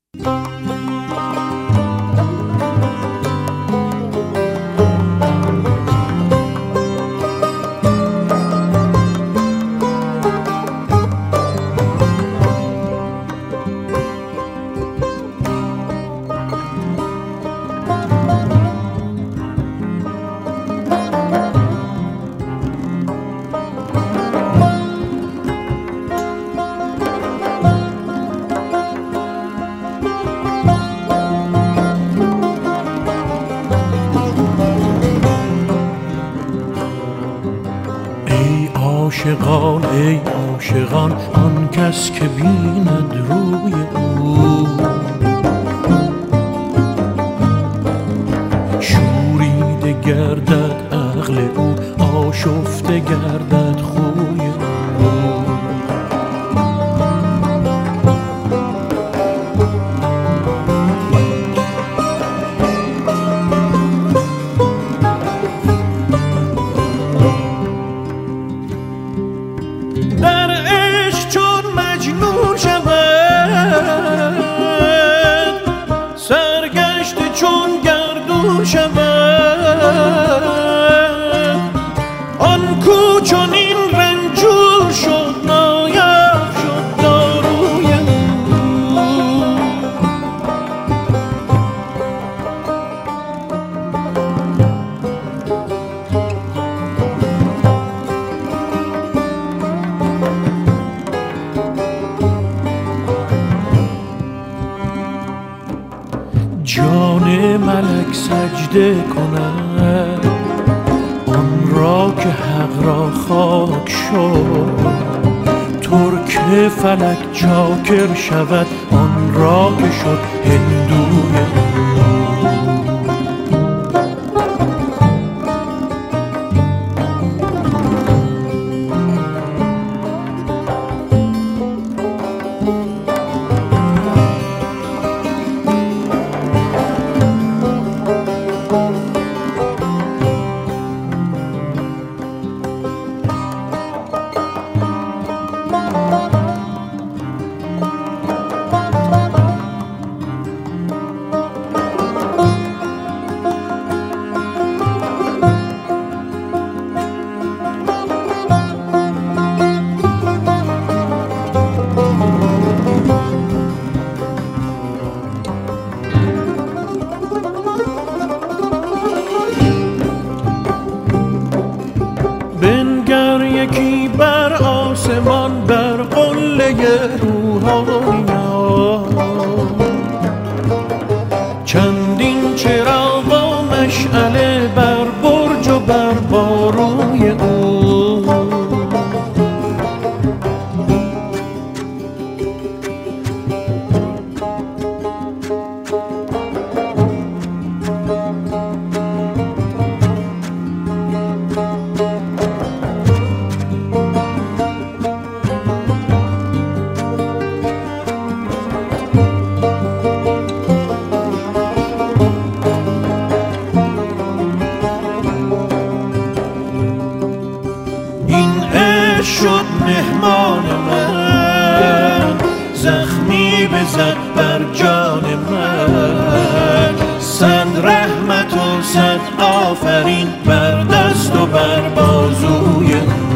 عاشقان ای عاشقان آن کس که بیند روی او شوریده گردد عقل او آشفته گردد خوی او در عشق چون مجنون شود سرگشته چون گردون شود آن کو چون این رنجور شد نایب شد داروی جان ملک سجده کند آن را که حق را خاک شد ترک فلک چاکر شود آن را که شد هندوی بنگر یکی بر آسمان بر قله روحانیان چندین چراغ و مشعله بر برج و بر باروی او شد مهمان من زخمی بزد بر جان من صد رحمت و صد آفرین بر دست و بر بازوی